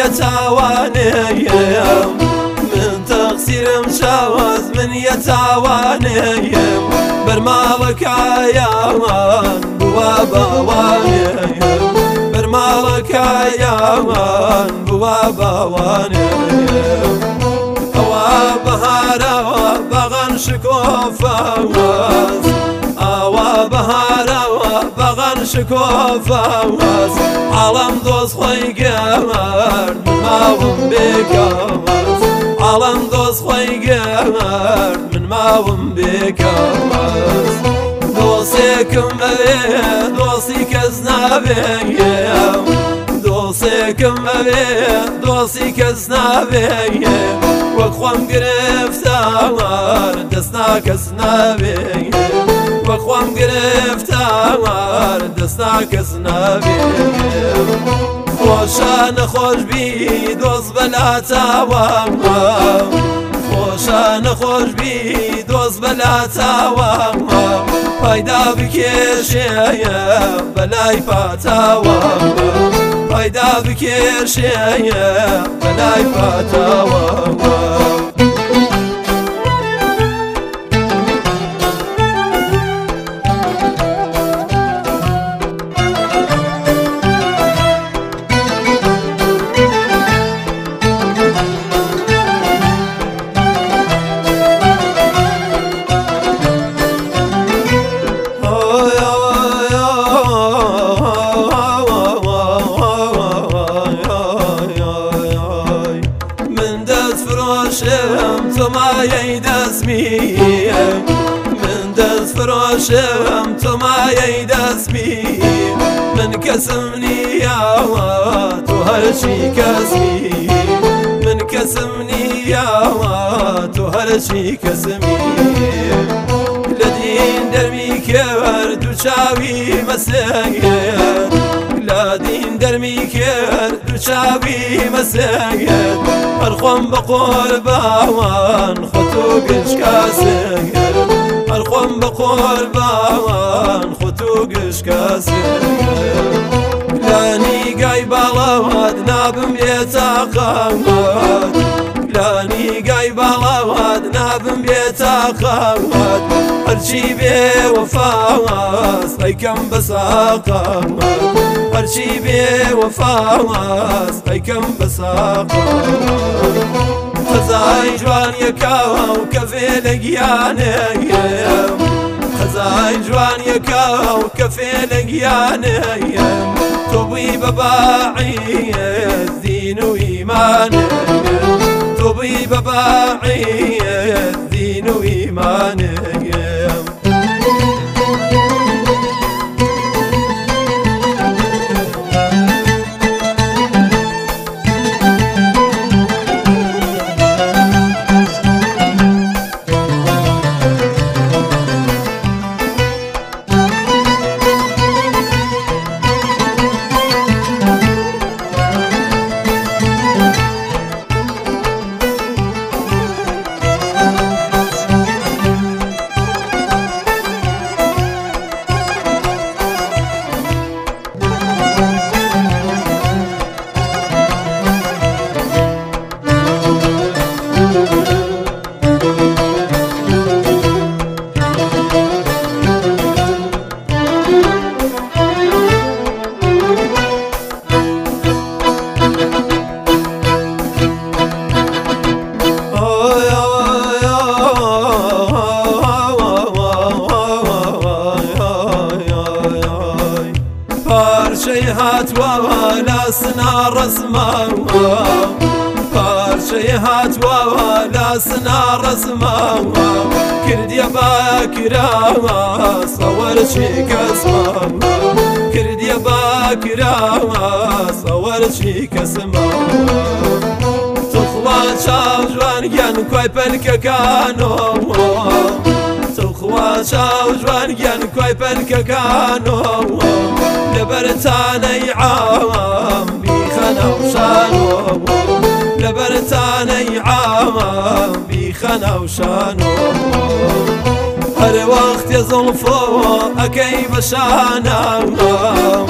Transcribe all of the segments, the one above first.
يتاوانيم من تقصيرم شاوز من يتاوانيم برمالك عيامان بوا باوانيم برمالك عيامان بوا باوانيم أوا بهارا بغن شكوفاوز أوا بهارا بغن شكوفاوز عالم دوز خوي قمر من ماوم بكامز عالم دوز خوي قمر من ماوم بكامز دوسيكم ببي دوسي كزنابيم دوسيكم ببي دوسي كزنابيم وەخوام گرفتار دەستنا کەس نابێ وەخوام گرفتار دەستنا کەس نابێ خۆشە نەخۆش بی دۆست بەلا چاوام خۆشە نەخۆش بی دۆست بەلا چاوام پایدا بکێشێیە بەلای پاتاوام پایدا بکێشێیە بەلای پاتاوام تۆمایەی دەستمیم من دەست فرۆشم تۆمایەی دەستمی من کەسم نییەوە تۆ هەرچی کەسمی من کەسم نییەوە تۆ هەرچی کەسمی لە دین دەرمی کرد دووچاوی مەسەگێت لە دین دەرمی کرد دووچاوی مەسەگێت هەرخۆم بە قورباوان خۆ تۆ گشکاسێت هەرخۆم بە قورباوان خۆ تۆ گشکاسێت لە نیگای باڵاوات نابم بێتاقەوات لە نیگای باڵاوات نابم بێتاقەوات هەرچی بێ وەفاواز ئەیکەم بە ساقەوات هەرچی بێ وەفاواز ئەیکەم بە ساقەوات خەزای جوانیەکەوە و کەفێ لە گیانەیەم خەزای جوانیەکەوە و کەفێ لە گیانەیەم تۆ بووی بە باعیەت دین و ئیمانەیەم تۆ بووی بە باعیەت دین و ئیمانەیەم پارچەی هاتووە لاسنا ڕسماوە پارچەی هاتووە لاسنا ڕسماوە کردیە باکراوە سەوەرچی کەسماوە کردیە باکراوە سەوەرچی کەسماوە توخوا چاو جوانگیان کوای پەلکەکانەوە توخوا چاو جوانگیان کوای پەلکەکانەوە لەبەرتانەی عاوام بیخەنە و شانەوە لەبەرتانەی عاوام بیخەنە و شانەوە هەر وەختێ زوڵفۆ ئەکەی بە شانەوە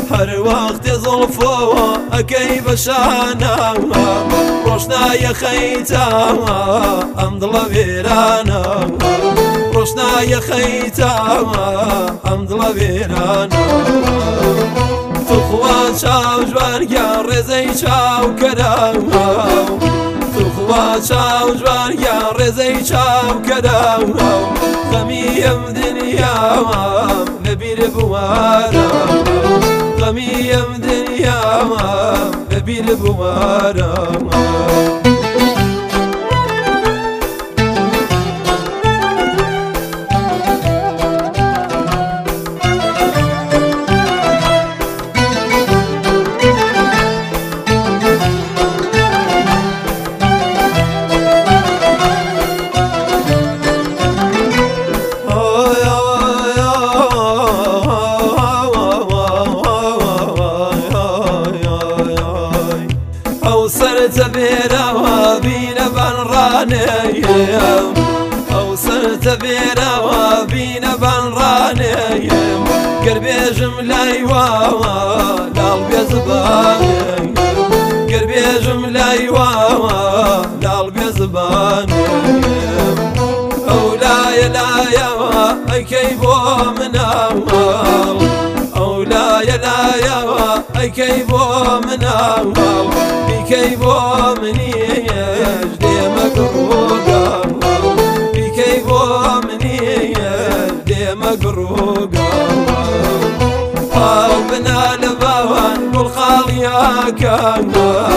هر وقت ظلفو اكي بشانا روشنا يا خيتا ام دل بيرانا روشنا يا خيتا ام دل بيرانا تخوا شاو جوان يا رزي شاو كرام تخوا شاو جوان يا رزي شاو كرام غميم دنيا لبير بوارا غميم دنيا لبير بوارا وصلت بينا وبينا بنراني وصلت بينا وبينا بنراني قلبي جملة قلبي زباني قلبي جملة قلبي زباني أولاي لا يا كيبو من أول أولاي لا يا كيبو من أول بكيبو مني يجدي مقروقا بكيبو مني يجدي مقروقا بنا لبوان قل خاليا كان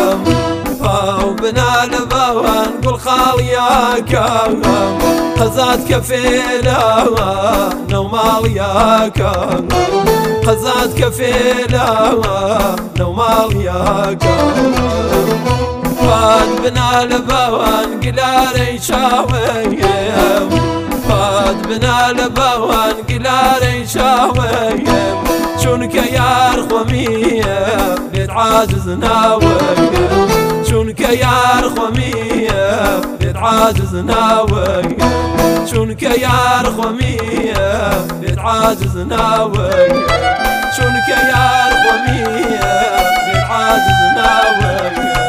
بنا لبوان قل خاليا كان قزات كفيلة نوماليا كان قزات كفيلة نوماليا كان فان بنا لبوان قلاري شاويم فان بنا لبوان قلاري شاويم شونك يا رخومية لتعاجز ناويم شونك يا رخومية لتعاجز ناويم شونك يا رخومية لتعاجز ناويم شونك يا رخومية لتعاجز ناويم